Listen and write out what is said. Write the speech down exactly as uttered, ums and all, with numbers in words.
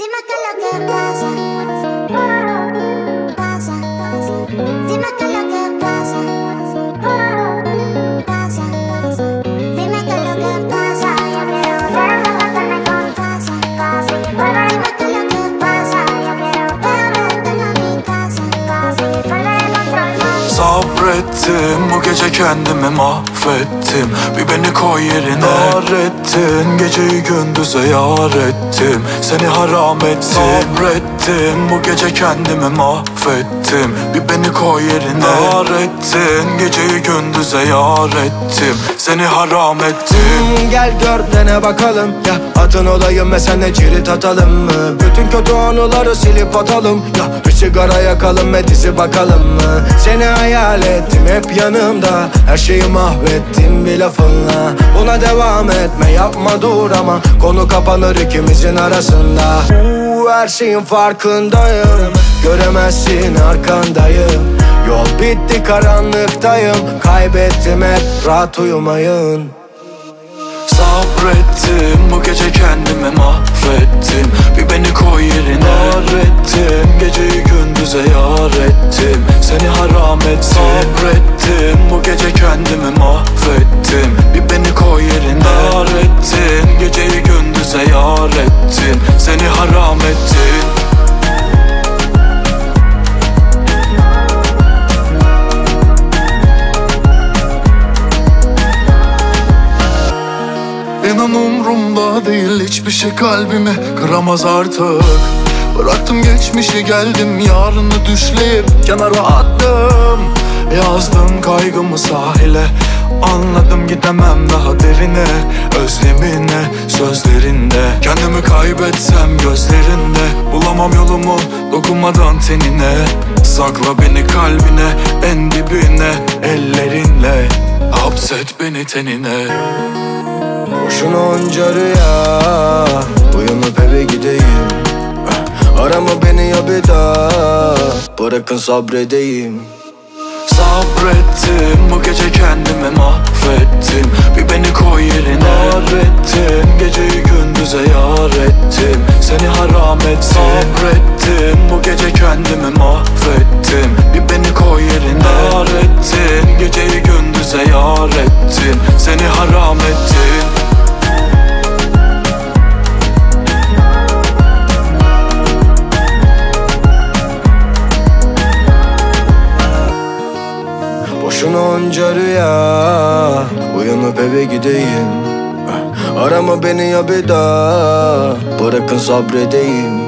Dime qué es lo que pasa, pasa, dime qué es lo que pasa, pasa, dime qué es lo que pasa, yo quiero verme batallar con pasa, dime qué es lo que pasa, yo quiero verme batallar en mi casa, y perder el control. Sabrettim, bu gece kendimi mahvettim. Bir beni koy yerine. Dar ettin, geceyi gündüze yar ettim. Seni haram ettim. Sabrettim, bu gece kendimi mahvettim. Bir beni koy yerine. Dar ettin, geceyi gündüze yar ettim. Seni haram ettim. hmm, Gel gör dene bakalım ya, atın olayım ve senle cirit atalım mı? Bütün kötü anıları silip atalım ya, bir sigara yakalım ve dizi bakalım mı? Seni hayal ettim hep yanımda, her şeyi mahvettim bir lafınla. Buna devam etme, yapma dur ama konu kapanır ikimizin arasında. Uuu, her şeyin farkındayım, göremezsin arkandayım. Yol bitti karanlıktayım, kaybettim hep, rahat uyumayın. Sabrettim, bu gece kendimi mahvettim. Bir beni koy yerine. Dar ettim, geceyi gündüze yar ettim. Seni haram ettim. Sabrettim, bu gece kendimi mahvettim. Bir beni koy yerine. Dar ettin, geceyi gündüze yar ettim. Seni haram ettim. İnan umrumda değil hiçbir şey, kalbimi kıramaz artık. Bıraktım geçmişi, geldim yarını düşleyip kenara attım. Yazdım kaygımı sahile, anladım gidemem daha derine. Özlemine, sözlerinde, kendimi kaybetsem gözlerinde. Bulamam yolumu dokunmadan tenine. Sakla beni kalbine, en dibine ellerinle. Hapset beni tenine. Boşuna onca rüya, uyanıp eve gideyim. Arama beni ya bir daha, bırakın sabredeyim. Sabrettim, bu gece kendimi mahvettim. Bir beni koy yerine. Dar ettin, geceyi gündüze yar ettim. Seni haram ettim. Sabrettim, bu gece kendimi mahvettim. Bir beni koy yerine. Dar ettin, geceyi gündüze yar ettim. Seni haram ettim. Boşuna onca rüya, uyanıp eve gideyim. Arama beni ya bir daha, bırakın sabredeyim.